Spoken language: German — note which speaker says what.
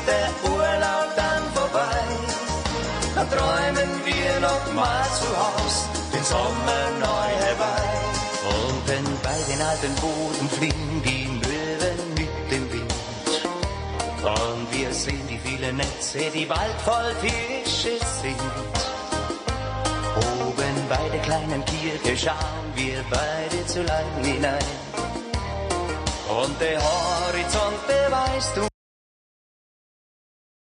Speaker 1: der Urlaub dann vorbei. Dann träumen wir noch mal zu Haus, den Sommer neu herbei. Und wenn bei den alten Booten fliegen die Möwen mit dem Wind, und wir sehen die vielen Netze, die bald voll Fische sind. Oben bei der kleinen Kirche schauen wir beide zu lang hinein. Und der Horizont beweist uns,